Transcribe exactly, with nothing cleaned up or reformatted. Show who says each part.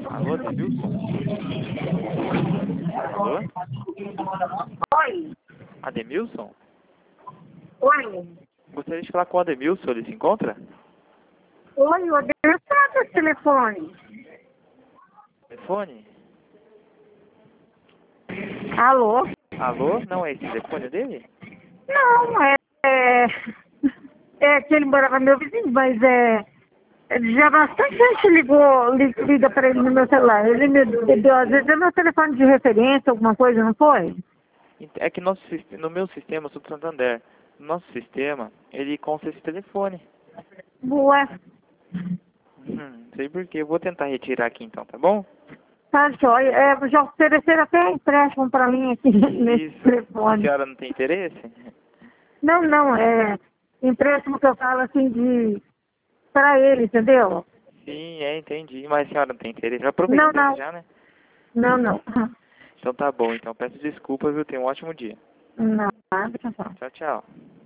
Speaker 1: Alô, Ademilson? Alô?
Speaker 2: Oi.
Speaker 1: Ademilson?
Speaker 2: Oi.
Speaker 1: Gostaria de falar com o Ademilson, ele se encontra?
Speaker 2: Oi, o Ademilson tá no telefone.
Speaker 1: Telefone?
Speaker 2: Alô?
Speaker 1: Alô? Não é esse telefone dele?
Speaker 2: Não, é... É, é que ele morava meu vizinho, mas é... Já bastante gente ligou, li- liga pra ele no meu celular. Ele me deu, às vezes, é meu telefone de referência, alguma coisa, não foi?
Speaker 1: É que nosso, sis- no meu sistema, eu sou do Santander. No nosso sistema, ele consta esse telefone.
Speaker 2: Ué,
Speaker 1: Hum, não sei porquê. Eu vou tentar retirar aqui então, tá bom?
Speaker 2: tá joia. É, já ofereceram até empréstimo pra mim aqui nesse
Speaker 1: Isso. A
Speaker 2: telefone.
Speaker 1: senhora não tem interesse?
Speaker 2: Não, não, é empréstimo que eu falo assim de... Pra ele, entendeu?
Speaker 1: Sim, é, entendi. Mas a senhora não tem interesse? Já
Speaker 2: Não,
Speaker 1: aproveitando
Speaker 2: não.
Speaker 1: já, né?
Speaker 2: Não, não.
Speaker 1: Então tá bom, então peço desculpas, viu? Tenha um ótimo dia.
Speaker 2: Não, nada, pessoal.
Speaker 1: Tchau, tchau.